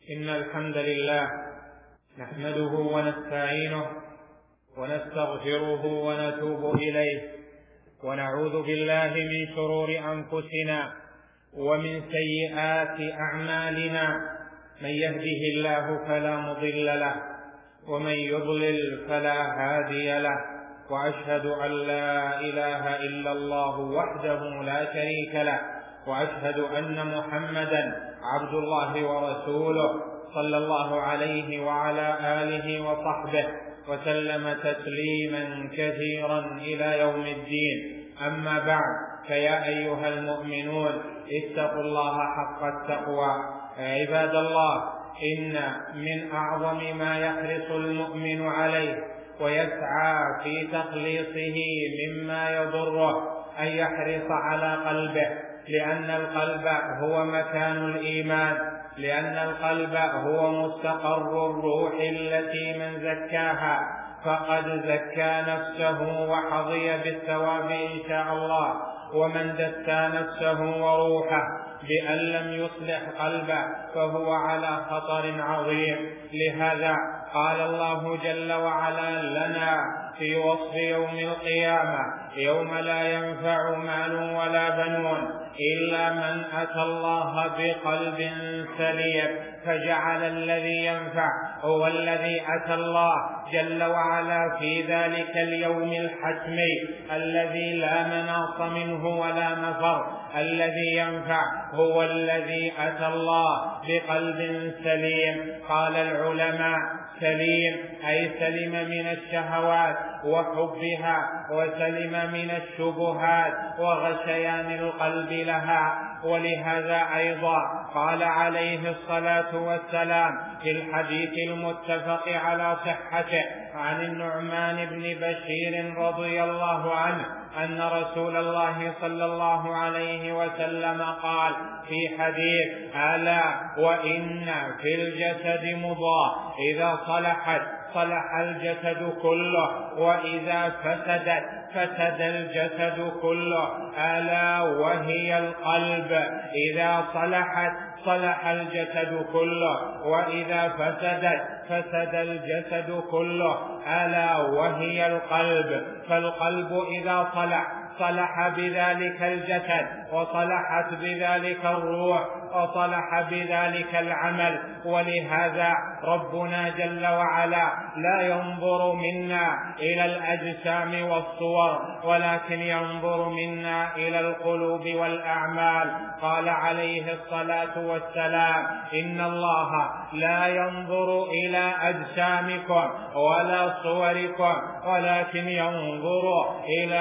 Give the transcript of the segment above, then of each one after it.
إن الحمد لله نحمده ونستعينه ونستغفره ونتوب إليه، ونعوذ بالله من شرور أنفسنا ومن سيئات أعمالنا، من يهده الله فلا مضل له ومن يضلل فلا هادي له، وأشهد أن لا إله إلا الله وحده لا شريك له، وأشهد أن محمدا عبد الله ورسوله صلى الله عليه وعلى آله وصحبه وسلم تسليما كثيرا إلى يوم الدين. أما بعد، فيا أيها المؤمنون اتقوا الله حق التقوى. عباد الله، إن من أعظم ما يحرص المؤمن عليه ويسعى في تخليصه مما يضره أن يحرص على قلبه، لأن القلب هو مكان الإيمان، لأن القلب هو مستقر الروح التي من زكاها فقد زكى نفسه وحظي بالثواب إن شاء الله، ومن دسى نفسه وروحه بأن لم يصلح قلبه فهو على خطر عظيم. لهذا قال الله جل وعلا لنا في وصف يوم القيامة: يوم لا ينفع مال ولا بنون إلا من أتى الله بقلب سليم، فجعل الذي ينفع هو الذي أتى الله جل وعلا في ذلك اليوم الحتمي الذي لا مناص منه ولا مفر. الذي ينفع هو الذي أتى الله بقلب سليم. قال العلماء: سليم أي سلم من الشهوات وحبها، وسلم من الشبهات وغشيان القلب لها. ولهذا أيضا قال عليه الصلاة والسلام في الحديث المتفق على صحته عن النعمان بن بشير رضي الله عنه أن رسول الله صلى الله عليه وسلم قال في حديث: ألا وإن في الجسد مضغة إذا صلحت صلح الجسد كله، وإذا فسدت فسد الجسد كله، ألا وهي القلب، إذا صلحت صلح الجسد كله، وإذا فسدت فسد الجسد كله، ألا وهي القلب. فالقلب إذا صلح بذلك الجسد، وصلحت بذلك الروح، وصلح بذلك العمل. ولهذا ربنا جل وعلا لا ينظر منا إلى الأجسام والصور، ولكن ينظر منا إلى القلوب والأعمال. قال عليه الصلاة والسلام: إن الله لا ينظر إلى أجسامكم ولا صوركم، ولكن ينظر إلى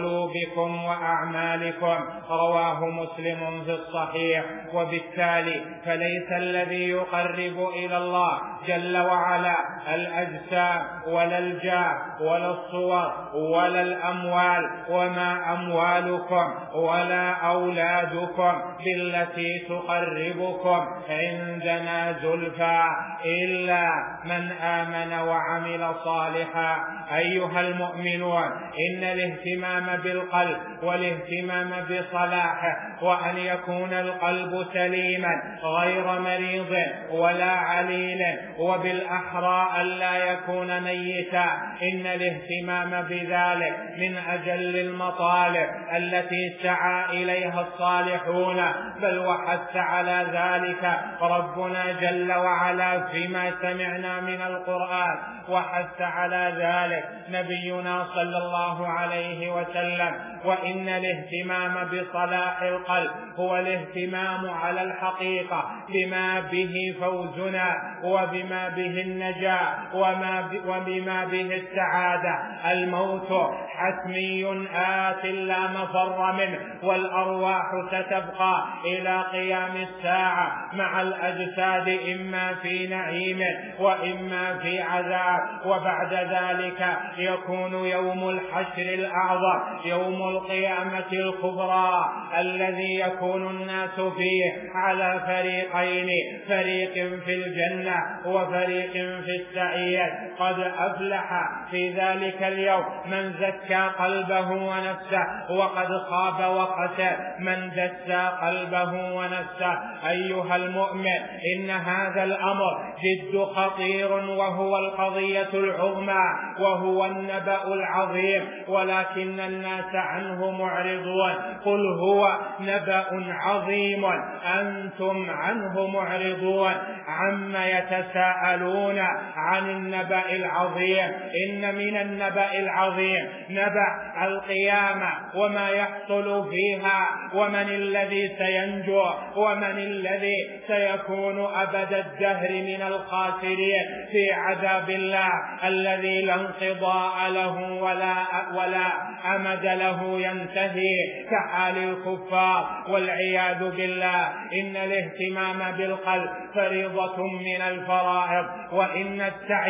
قلوبكم وأعمالكم. رواه مسلم في الصحيح. وبالتالي فليس الذي يقرب إلى الله جل وعلا الأجسام ولا الجاه ولا الصور ولا الأموال، وما أموالكم ولا أولادكم بالتي تقربكم عندنا زلفى إلا من آمن وعمل صالحا. أيها المؤمنون، إن الاهتمام بالقلب والاهتمام بصلاحه، وأن يكون القلب سليما غير مريض ولا عليل، وبالأحرى ألا يكون ميتا، إن الاهتمام بذلك من أجل المطالب التي سعى إليها الصالحون، بل وحث على ذلك ربنا جل وعلا فيما سمعنا من القرآن، وحث على ذلك نبينا صلى الله عليه وسلم. وإن الاهتمام بصلاح القلب هو الاهتمام على الحقيقة بما به فوزنا، وبما به النجاة، وبما به السعادة. الموت حتمي آت لا مفر منه، والأرواح ستبقى إلى قيام الساعة مع الأجساد، إما في نعيم وإما في عذاب. وبعد ذلك يكون يوم الحشر الأعظم، يوم القيامة الكبرى الذي يكون الناس فيه على فريقين، فريق في الجنة وفريق في السعير. قد أفلح في ذلك اليوم من زكى قلبه ونفسه، وقد خاب وخسر من دسى قلبه ونفسه. أيها المؤمن، إن هذا الأمر جد خطير، وهو القضية العظمى، وهو النبأ العظيم، ولكن الناس عنه معرضون. قل هو نبأ عظيم أنتم عنه معرضون. عما يتساءلون عن النبأ العظيم؟ إن من النبأ العظيم نبأ القيامة وما يحصل فيها، ومن الذي سينجو، ومن الذي سيكون أبد الدهر من الخاسرين في عذاب الله الذي لا انقضاء له ولا أمد له ينتهي، كحال الكفار والعياذ بالله. إن الاهتمام بالقلب فريضة من الفرائض، وإن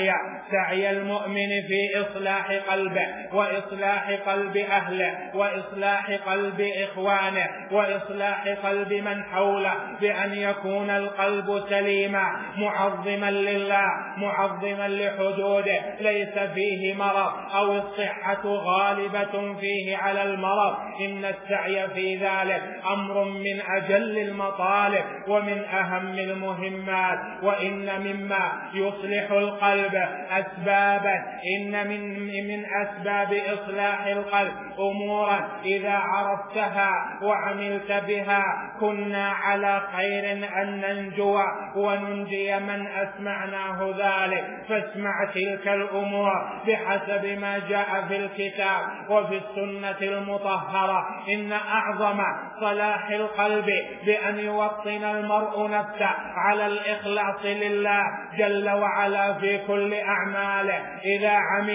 سعي المؤمن في إصلاح قلبه وإصلاح قلب أهله وإصلاح قلب إخوانه وإصلاح قلب من حوله بأن يكون القلب سليما معظما لله، معظما لحدوده، ليس فيه مرض أو الصحة غالبة فيه على المرض. إن السعي في ذلك أمر من أجل المطالب ومن أهم المهمات. وإن مما يصلح القلب أسبابا، إن من أسباب إصلاح القلب أمورا إذا عرفتها وعملت بها كنا على خير أن ننجو وننجي من أسمعناه ذلك. فاسمع تلك الأمور بحسب ما جاء في الكتاب وفي السنة المطهرة. إن أعظم صلاح القلب بأن يوطن المرء نفسه على الإخلاص لله جل وعلا في كل أعماله. إذا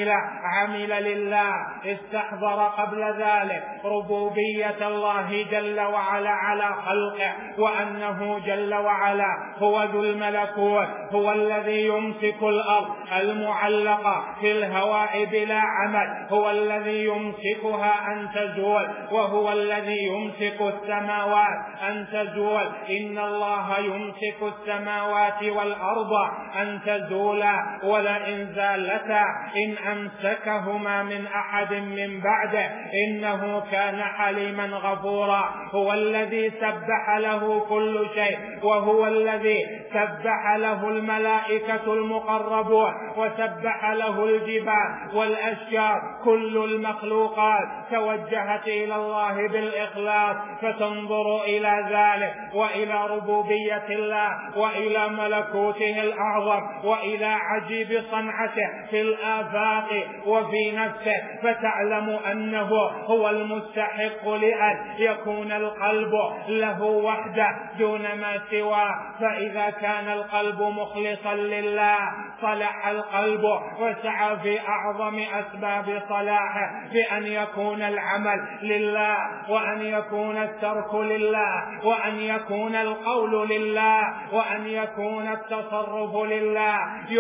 عمل لله استحضر قبل ذلك ربوبية الله جل وعلا على خلقه، وأنه جل وعلا هو ذو الملكوت، هو الذي يمسك الأرض المعلقة في الهواء بلا عمد، هو الذي يمسكها أن تزول، وهو الذي يمسك السماوات أن تزول. إن الله يمسك السماوات والأرض أن تزولا ولئن زالتا إن أمسكهما من أحد من بعده إنه كان حليما غفورا. هو الذي سبح له كل شيء، وهو الذي سبح له الملائكة المقربون، وسبح له الجبال والأشجار. كل المخلوقات توجهت إلى الله بالإخلاص، فتنظر إلى ذلك وإلى ربوبية الله وإلى ملكوته الأعظم وإلى عجيب صنعته في الآفاق وفي نفسه، فتعلم أنه هو المستحق لأن يكون القلب له وحده دون ما سواه. فإذا كان القلب مخلصا لله صلح القلب، وسعى في أعظم أسباب صلاحه بأن يكون العمل لله، وأن يكون الترك لله، وأن يكون القول لله، وأن يكون التصرف لله.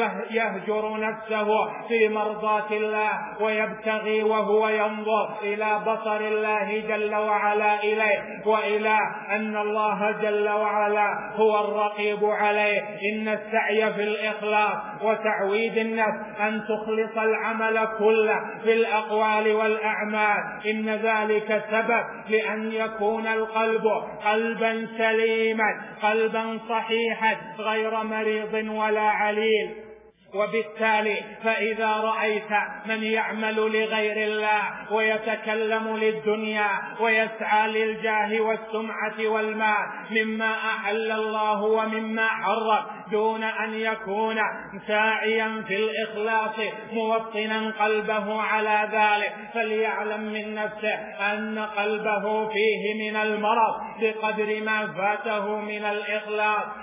يهجر نفسه في مرضاة الله ويبتغي وهو ينظر إلى بصر الله جل وعلا إليه، وإلى أن الله جل وعلا هو الرقيب عليه. إن السعي في الإخلاص وتعويد النفس أن تخلص العمل كله في الأقوال والأعمال، إن ذلك سبب لأن يكون القلب قلبا سليما، قلبا صحيحا غير مريض ولا عليل. وبالتالي فإذا رأيت من يعمل لغير الله ويتكلم للدنيا ويسعى للجاه والسمعة والمال مما أحل الله ومما حرم دون أن يكون ساعيا في الإخلاص موطنا قلبه على ذلك، فليعلم من نفسه أن قلبه فيه من المرض بقدر ما فاته من الإخلاص.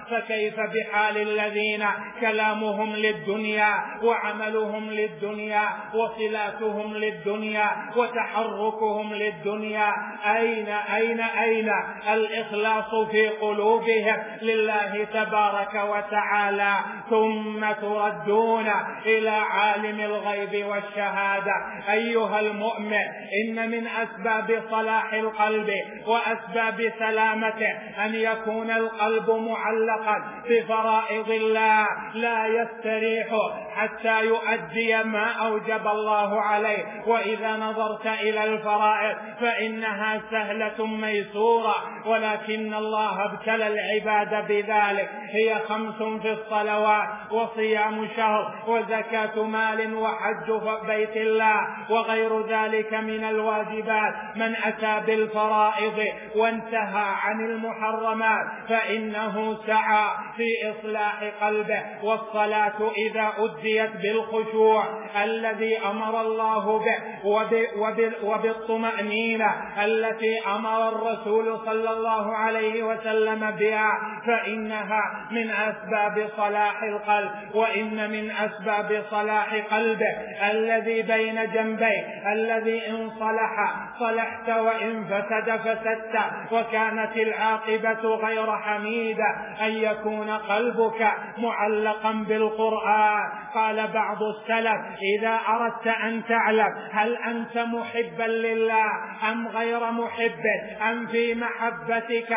فكيف بحال الذين كلامهم للدنيا وعملهم للدنيا وصلاتهم للدنيا وتحركهم للدنيا؟ أين الإخلاص في قلوبهم لله تبارك وتعالى؟ ثم تردون إلى عالم الغيب والشهادة. أيها المؤمن، إن من أسباب صلاح القلب وأسباب سلامته أن يكون القلب معلقا بفرائض الله، لا يستريح حتى يؤدي ما أوجب الله عليه. وإذا نظرت إلى الفرائض فإنها سهلة ميسورة، ولكن الله ابتلى العباد بذلك. هي 5 في الصلوات، وصيام شهر، وزكاة مال، وحج بيت الله، وغير ذلك من الواجبات. من أتى بالفرائض وانتهى عن المحرمات فإنه سعى في إصلاح قلبه. والصلاة إذا أديت بالخشوع الذي أمر الله به وبالطمأنينة التي أمر الرسول صلى الله عليه وسلم بها فإنها من أسباب صلاح القلب. وإن من أسباب صلاح قلبه الذي بين جنبيه، الذي إن صلح صلحت وإن فسد فسدت، وكانت العاقبة غير حميدة، أن يكون قلبك معلقا بالقرآن. قال بعض السلف: إذا أردت أن تعلم هل أنت محبا لله أم غير محب، أم في محبتك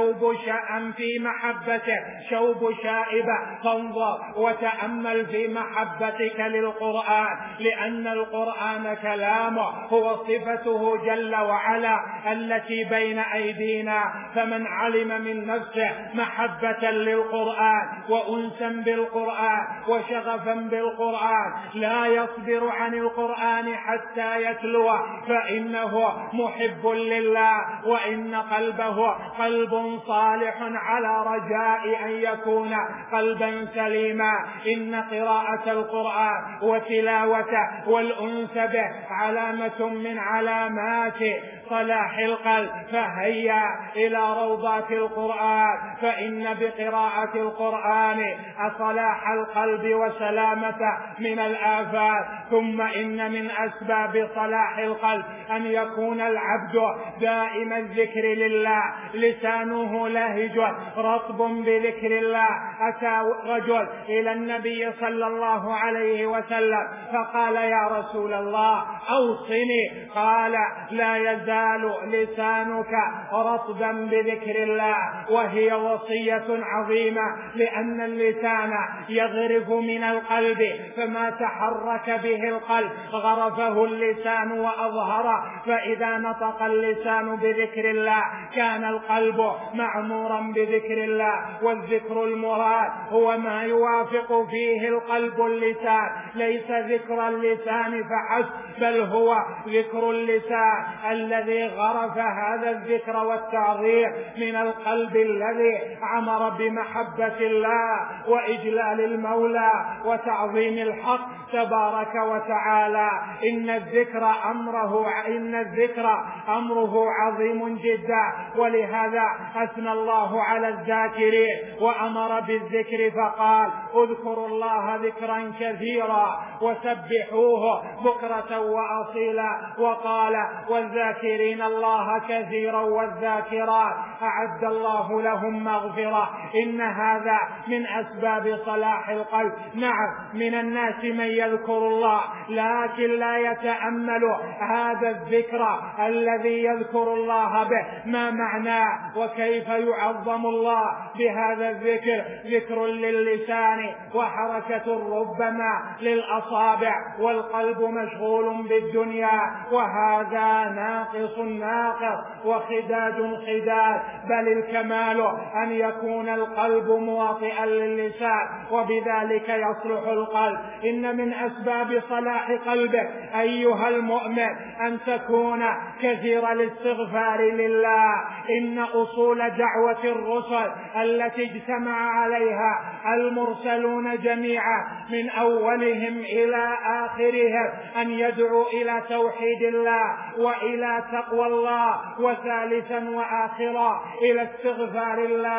شوب شائبة، فانظر وتأمل في محبتك للقرآن، لأن القرآن كلامه هو صفته جل وعلا التي بين أيدينا. فمن علم من نفسه محبة للقرآن وأنسا بالقرآن وشغفا بالقرآن لا يصبر عن القرآن حتى يتلوه، فإنه محب لله، وإن قلبه قلب صالح على رجاء أن يكون قلبا سليما. إن قراءة القرآن وتلاوته والأنس به علامة من علامات صلاح القلب، فهيا إلى روضات القرآن، فإن بقراءة القرآن صلاح القلب وسلامته من الآفات. ثم إن من أسباب صلاح القلب أن يكون العبد دائم الذكر لله، لسانه لهج رطب بذكر الله. أتى رجل إلى النبي صلى الله عليه وسلم فقال: يا رسول الله أوصني. قال: لا يزال لسانك رطبا بذكر الله. وهي وصية عظيمة، لأن اللسان يغرف من القلب، فما تحرك به القلب غرفه اللسان وأظهره. فإذا نطق اللسان بذكر الله كان القلب معمورا بذكر الله. والذكر المراد هو ما يوافق فيه القلب اللسان، ليس ذكر اللسان فحسب، بل هو ذكر اللسان الذي غرف هذا الذكر والتعظيم من القلب الذي عمر بمحبة الله وإجلال المولى وتعظيم الحق تبارك وتعالى. إن الذكر أمره عظيم جدا، ولهذا أثنى الله على الذاكرين وأمر بالذكر فقال: اذكروا الله ذكرا كثيرا وسبحوه بكرة وأصيلا. وقال: والذاكرين الله كثيرا والذاكرات أعد الله لهم مغفرة. إن هذا من أسباب صلاح القلب. نعم، من الناس من يذكر الله لكن لا يتأمل هذا الذكر الذي يذكر الله به ما معناه وكيف يعظم الله بهذا الذكر. ذكر للسان وحركة ربما للأصابع، والقلب مشغول بالدنيا، وهذا ناقص وخداج. بل الكمال أن يكون القلب مواطئا للسان، وبذلك يصلح القلب. إن من أسباب صلاح قلبك أيها المؤمن أن تكون كثير الاستغفار لله. إن أصول دعوة الرسل التي اجتمع عليها المرسلون جميعا من أولهم إلى آخرهم أن يدعوا إلى توحيد الله وإلى تقوى الله، وثالثا وآخرا إلى استغفار الله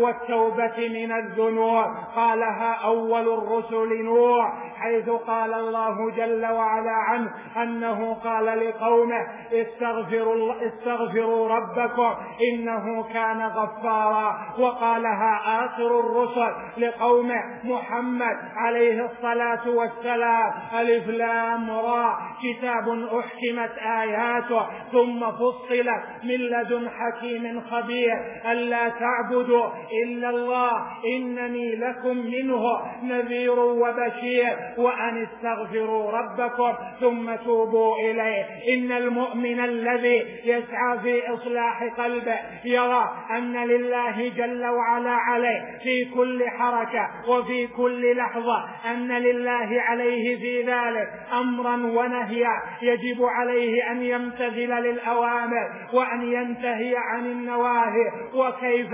والتوبة من الذنوب. قالها أول الرسل نوح، حيث قال الله جل وعلا عنه أنه قال لقومه استغفروا ربكم إنه كان غفارا. وقالها آخر الرسل لقومه محمد عليه الصلاة والسلام: ألف لام را كتاب أحكمت آياته ثم فصلت من لدن حكيم خبير ألا تعبدوا إلا الله إنني لكم منه نذير وبشير وأن استغفروا ربكم ثم توبوا إليه. إن المؤمن الذي يسعى في إصلاح قلبه يرى أن لله جل وعلا عليه في كل حركة وفي كل لحظة، أن لله عليه في ذلك أمرا ونهيا يجب عليه أن يمتثل للأوامر وأن ينتهي عن النواهي. وكيف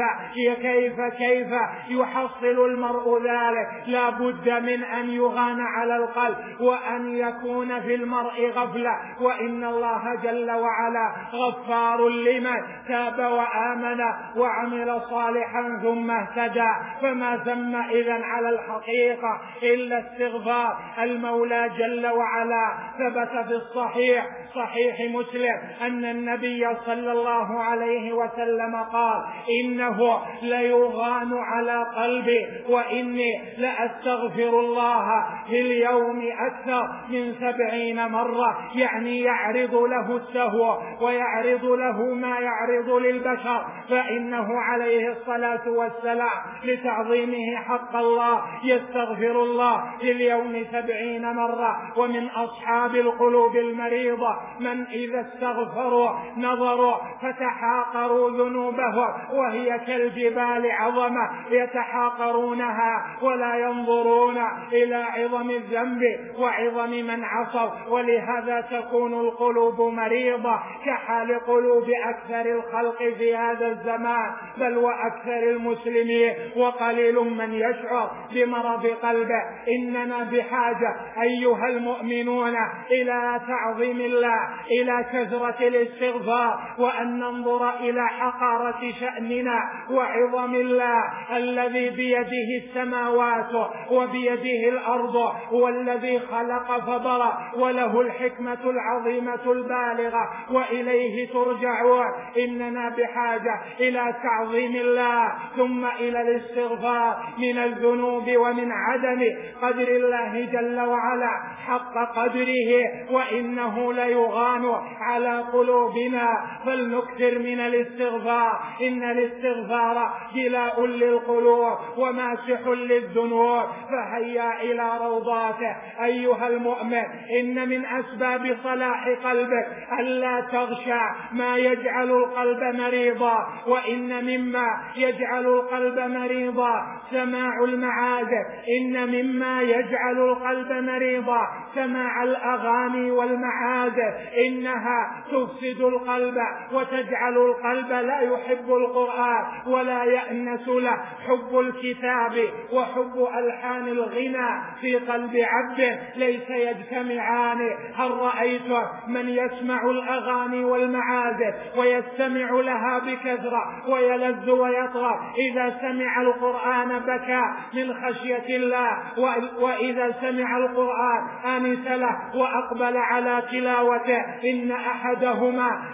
يحصل المرء ذلك؟ لا بد من أن يغان على القلب وأن يكون في المرء غفلة. وإن الله جل وعلا غفار لمن تاب وآمن وعمل صالحا ثم اهتدى. فما ثم إذن على الحقيقة إلا استغفار. المولى جل وعلا ثبت في صحيح مسلم أن النبي صلى الله عليه وسلم قال: إنه ليغان على قلبي وإني لأستغفر الله في اليوم أكثر من 70 مرة. يعني يعرض له السهو ويعرض له ما يعرض للبشر، فإنه عليه الصلاة والسلام لتعظيمه حق الله يستغفر الله في اليوم 70 مرة. ومن أصحاب القلوب المريضة من إذا استغفروا نظروا فتحاقروا ذنوبهم وهي كالجبال عظمة يتحاقرونها ولا ينظرون إلى عظم الذنب وعظم من عصوا. ولهذا تكون القلوب مريضة كحال قلوب أكثر الخلق في هذا الزمان بل وأكثر المسلمين، وقليل من يشعر بمرض قلبه. إننا بحاجة أيها المؤمنون إلى تعظيم الله، إلى كثرة الاستغفار، وأن ننظر إلى حقارة شأننا وعظم الله الذي بيده السماوات وبيده الأرض، والذي خلق فبرأ وله الحكمة العظيمة البالغة وإليه ترجعون. إننا بحاجة إلى تعظيم الله ثم إلى الاستغفار من الذنوب ومن عدم قدر الله جل وعلا حق قدره، وإنه ليغان على قلوبنا. فلنكثر من الاستغفار. إن الاستغفار جلاء للقلوب وماسح للذنوب. فهيا إلى روضاته أيها المؤمن. إن من أسباب صلاح قلبك ألا تغشى ما يجعل القلب مريضا، وإن مما يجعل القلب مريضا سماع المعازف. إن مما يجعل القلب مريضا سماع الأغاني والمعازف. إنها تفسد القلب وتجعل القلب لا يحب القرآن ولا يأنس له. حب الكتاب وحب ألحان الغنى في قلب عبد ليس يجتمعان. هل رأيت من يسمع الأغاني والمعازف ويستمع لها بكثرة ويلذ ويطرب؟ إذا سمع القرآن بكى من خشية الله، وإذا سمع القرآن آنس له وأقبل على تلاوته. إن أحدهما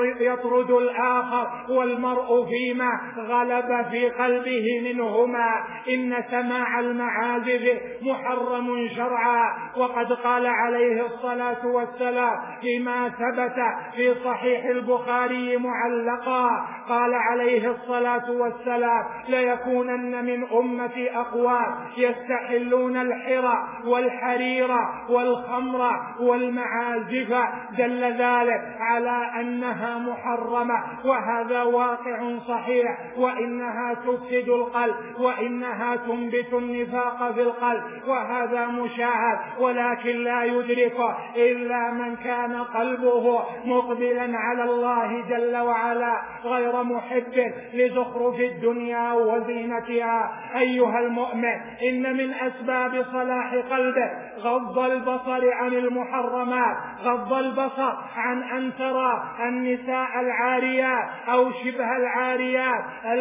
يطرد الآخر والمرء فيما غلب في قلبه منهما. إن سماع المعازف محرم شرعا، وقد قال عليه الصلاة والسلام فيما ثبت في صحيح البخاري معلقا، قال عليه الصلاة والسلام: ليكونن من أمتي أقوام يستحلون الحرى والحرير والخمر والمعازف. دل ذلك على أنها محرمة، وهذا واقع صحيح. وإنها تفسد القلب وإنها تنبت النفاق في القلب، وهذا مشاهد، ولكن لا يدرك إلا من كان قلبه مقبلا على الله جل وعلا غير محب لزخرف الدنيا وزينتها. أيها المؤمن، إن من أسباب صلاح قلبه غض البصر عن المحرمات. غض البصر عن أن ترى النساء العاريات أو شبه العاريات الكاسيات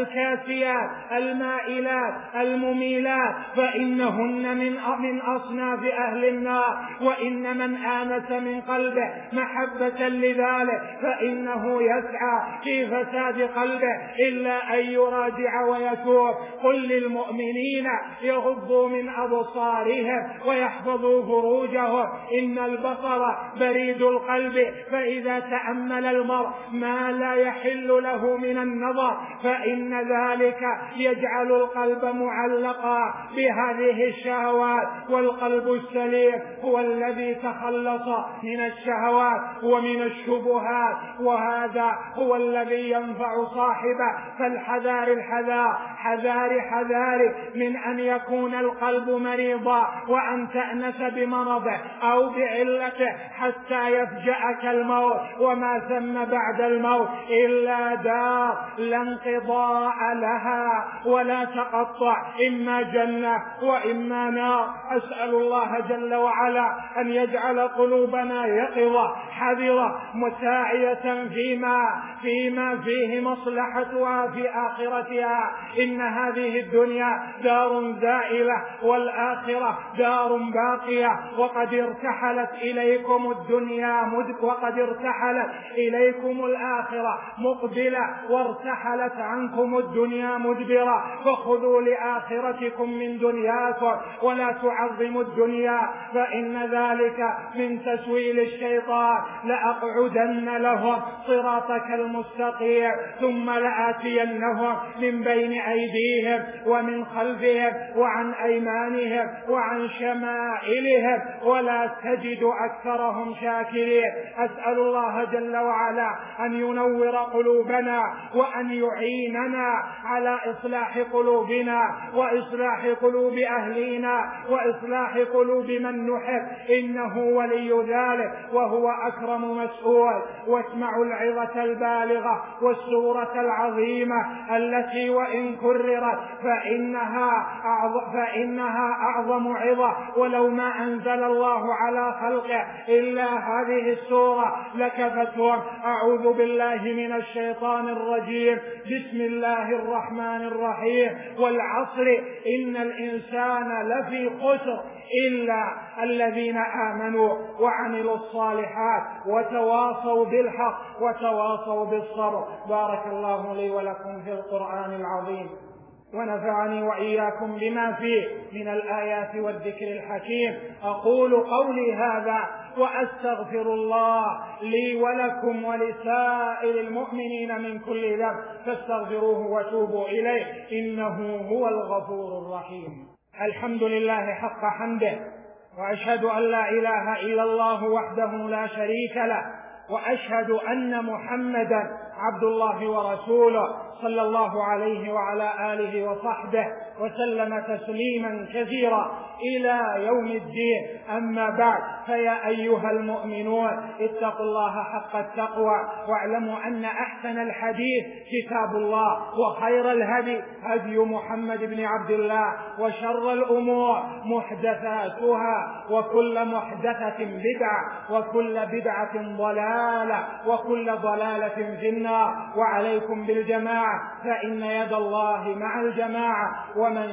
الكاسيات المائلات المميلات فإنهن من أصناف أهل النار. وإن من آنس من قلبه محبة لذلك فإنه يسعى في فساد قلبه إلا أن يراجع ويتوب. قل للمؤمنين يغضوا من أبصارهم ويحفظوا فروجهم إن البصر بريد القلب، فإذا تأمل المرء ما لا يحل له من النظر فإن ذلك يجعل القلب معلقا بهذه الشهوات. والقلب السليم هو الذي تخلص من الشهوات ومن الشبهات، وهذا هو الذي ينفع صاحبه. فالحذار الحذار حذار من أن يكون القلب مريضا وأن تأنس بمرضه أو بعلته حتى يفجأك الموت، وما ثم بعد الموت إلا دار لا انقضاء لها ولا تقطع، إما جنة وإما نار. أسأل الله جل وعلا أن يجعل قلوبنا يقظة حذرة مساعية فيما فيه مصلحتها في آخرتها. إن هذه الدنيا دار زائلة والآخرة دار باقية، وقد ارتحلت إليكم الآخرة مقبلة وارتحلت عنكم الدنيا مدبرة. فخذوا لآخرتكم من دنياكم ولا تعظموا الدنيا فإن ذلك من تسويل الشيطان. لأقعدن لهم صراطك المستقيم ثم لآتينهم من بين أيديهم ومن خلفهم وعن أيمانهم وعن شمائلهم ولا تجد أكثرهم شاكرين. أسأل الله جل وعلا أن ينور قلوبنا وأن يعيننا على إصلاح قلوبنا وإصلاح قلوب أهلينا وإصلاح قلوب من نحب، إنه ولي ذلك وهو أكرم مسؤول. واسمعوا العظة البالغة والسورة العظيمة التي وإن كررت فإنها أعظم عظة، ولو ما أنزل الله على خلقه إلا هذه السورة لكفتهم. أعوذ بالله من الشيطان الرجيم. بسم الله الرحمن الرحيم. والعصر إن الإنسان لفي خسر إلا الذين آمنوا وعملوا الصالحات وتواصوا بالحق وتواصوا بالصبر. بارك الله لي ولكم في القرآن العظيم ونفعني وإياكم بما فيه من الآيات والذكر الحكيم. أقول قولي هذا وأستغفر الله لي ولكم ولسائر المؤمنين من كل ذنب فاستغفروه وتوبوا إليه إنه هو الغفور الرحيم. الحمد لله حق حمده، وأشهد أن لا إله إلا الله وحده لا شريك له، وأشهد أن محمدا عبد الله ورسوله صلى الله عليه وعلى آله وصحبه وسلم تسليما كثيرا إلى يوم الدين. أما بعد، فيا أيها المؤمنون اتقوا الله حق التقوى، واعلموا أن أحسن الحديث كتاب الله، وخير الهدي هدي محمد بن عبد الله، وشر الأمور محدثاتها، وكل محدثة بدعة، وكل بدعة ضلالة، وكل ضلالة في النار. وعليكم بالجماعة فإن يد الله مع الجماعة، ومن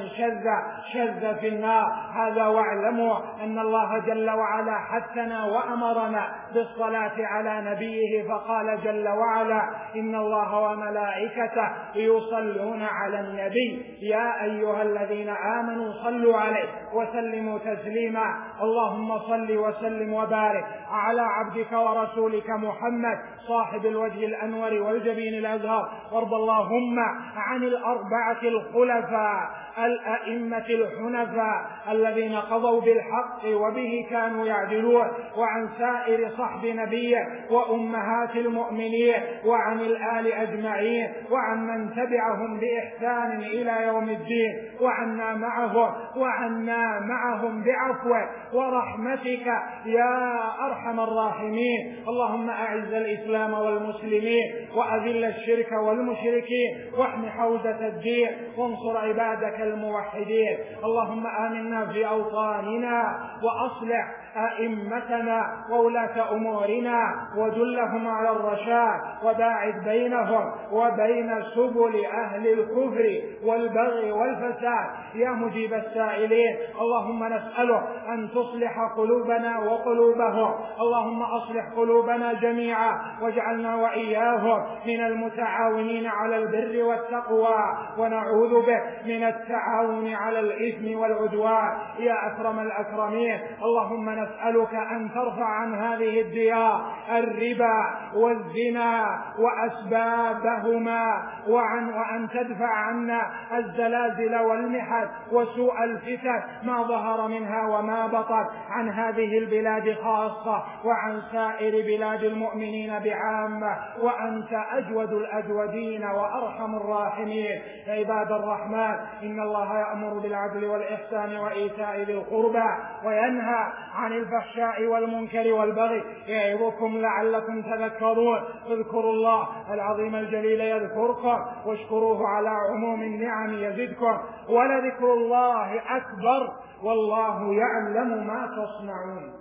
شذ في النار. هذا واعلموا أن الله جل وعلا حثنا وأمرنا بالصلاة على نبيه، فقال جل وعلا: إن الله وملائكته يصلون على النبي يا أيها الذين آمنوا صلوا عليه وسلموا تسليما. اللهم صل وسلم وبارك على عبدك ورسولك محمد صاحب الوجه الأنور والجبين الأزهر، وارض اللهم عن الأربعة الخلفاء الأئمة الحنفاء الذين قضوا بالحق وبه كانوا يعدلون، وعن سائر صحب نبيه وأمهات المؤمنين، وعن الآل أجمعين، وعن من تبعهم بإحسان إلى يوم الدين، وعنا معهم بعفوك ورحمتك يا أرحم الراحمين. اللهم أعز الإسلام والمسلمين وأذل الشرك والمشركين، واحم حوزة الدين، وانصر عبادك الموحدين. اللهم آمنا في أوطاننا وأصلح أئمتنا وولاة أمورنا ودلهم على الرشاد، وباعد بينهم وبين سبل أهل الكفر والبغي والفساد يا مجيب السائلين. اللهم نسأله أن تصلح قلوبنا وقلوبهم، اللهم أصلح قلوبنا جميعا واجعلنا وإياهم من المتعاونين على البر والتقوى، ونعوذ بك من التعاون على الإثم والعدوان يا أكرم الأكرمين. اللهم نسألك أن ترفع عن هذه الديار الربا والزنا وأسبابهما، وأن تدفع عنا الزلازل والمحن وسوء الفتن ما ظهر منها وما بطن عن هذه البلاد خاصة وعن سائر بلاد المؤمنين بعامة، وأنت أجود الأجودين وأرحم الراحمين. عباد الرحمن، إن الله يأمر بالعدل والإحسان وإيتاء ذي القربى وينهى عن الفحشاء والمنكر والبغي يعظكم لعلكم تذكرون. اذكروا الله العظيم الجليل يذكركم واشكروه على عموم النعم يزدكم، ولذكر الله أكبر والله يعلم ما تصنعون.